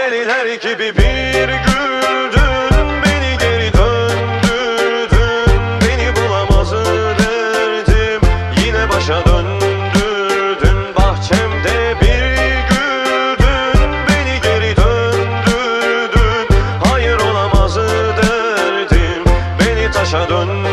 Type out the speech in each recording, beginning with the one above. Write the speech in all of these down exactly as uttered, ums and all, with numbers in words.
deliler gibi bir güldün, beni geri döndürdün. Beni bulamaz derdim, yine başa döndürdün. Bahçemde bir güldün, beni geri döndürdün. Hayır olamaz derdim, beni taşa döndürdün.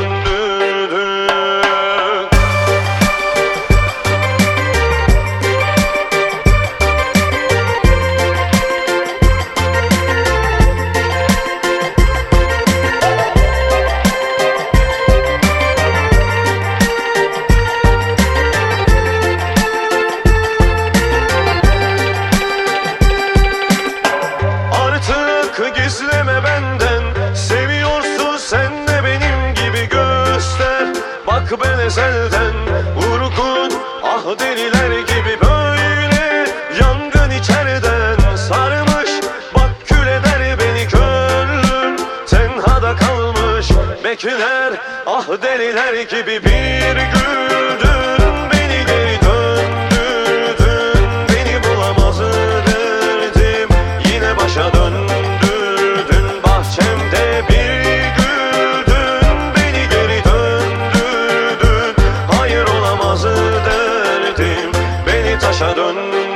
Gizleme benden, seviyorsun sen de benim gibi göster. Bak ben ezelden vurgun, ah deliler gibi böyle. Yangın içeriden sarmış, bak kül eder beni gönlüm. Tenhada kalmış bekler, ah deliler gibi bir güldün. Beni geri döndürdün, beni bulamaz derdim, yine başa döndüm. Taşa döndürdün.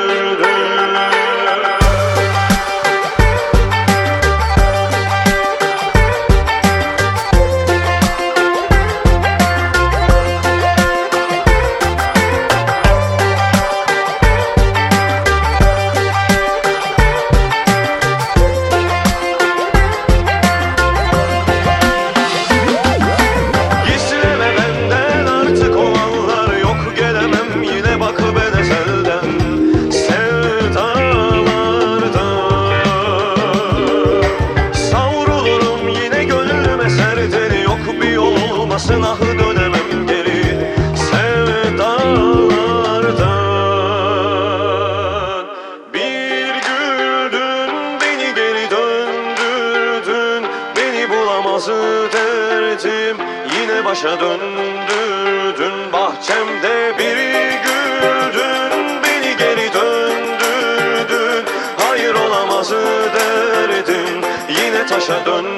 Gizleme benden artık olanlar yok, gelemem yine bak ben ezelden sevdalarda. Savrulurum yine gönlüm eserden, yok bir yol olmasın ah dönemem geri sevdalardan. Bir güldün, beni geri döndürdün. Beni bulamaz derdim, yine başa döndürdün. Bahçemde bir güldün, beni geri döndürdün. Hayır olamaz derdin, yine taşa döndürdün.